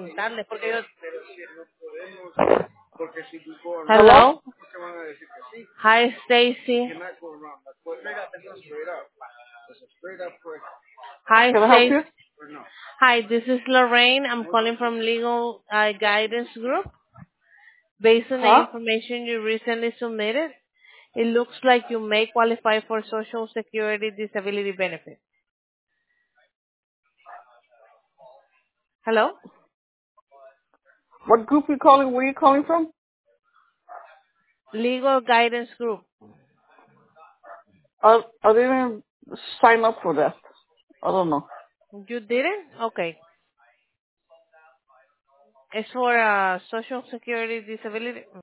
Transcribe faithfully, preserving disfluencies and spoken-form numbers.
preguntarle, porque yo... Hello? Hello? Hi, Stacy. Hi, Can I help Stacy. you? Hi, this is Lorraine. I'm calling from Legal uh, Guidance Group. Based on the Huh? information you recently submitted, it looks like you may qualify for Social Security disability benefit. Hello? What group you calling? Where you calling from? Legal Guidance Group. I, I didn't sign up for that. I don't know. You didn't? Okay. It's for uh, Social Security disability.